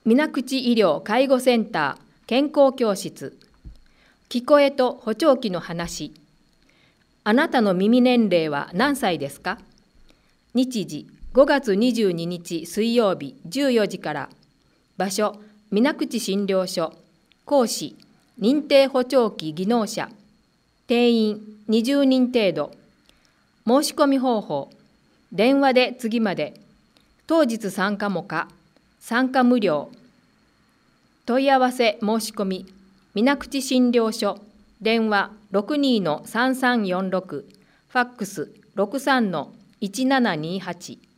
水口医療介護センター健康教室。聞こえと補聴器の話。あなたの耳年齢は何歳ですか？日時5月22日水曜日14時から。場所水口診療所。講師認定補聴器技能者。定員20人程度。申し込み方法電話で次まで。当日参加も可。参加無料。問い合わせ申し込み水口診療所。電話62-3346。ファックス63-1728。